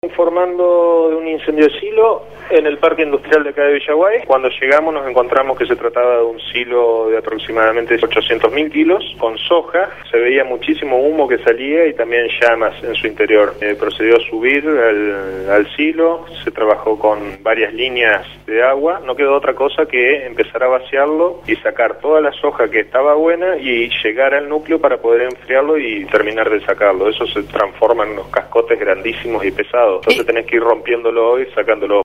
Informando de un incendio de silo en el parque industrial de acá de Villaguay. Cuando llegamos nos encontramos que se trataba de un silo de aproximadamente 800.000 kilos con soja. Se veía muchísimo humo que salía y también llamas en su interior. Procedió a subir al silo, se trabajó con varias líneas de agua. No quedó otra cosa que empezar a vaciarlo y sacar toda la soja que estaba buena y llegar al núcleo para poder enfriarlo y terminar de sacarlo. Eso se transforma en unos cascotes grandísimos y pesados. Entonces tenés que ir rompiéndolo y sacándolo.